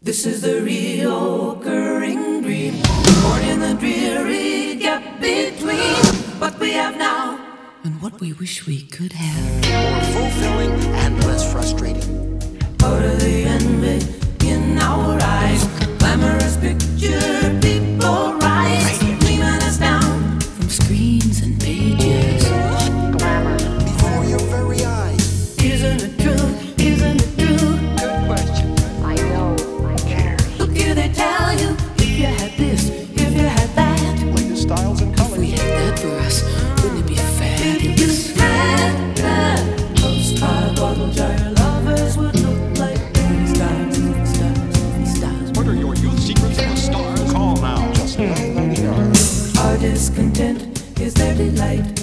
This is the reoccurring dream, born in the dreary gap between what we have now and what we wish we could have. More fulfilling and less frustrating. Out of the envy in our eyes, glamorous picture people rise, gleaming us down from screens and pages. Glamour before your very eyes. Isn't it true? Isn't it true? Good question. I know. Look here, they tell you, if you had this, if you had that, Latest styles and if colors. we had that for us, wouldn't it be fabulous? If you had that postcard bottle jar, your lovers would look like movie stars, movie stars, movie stars. What are your youth secrets for stars? Call now. Just $9.99. Our discontent is their delight.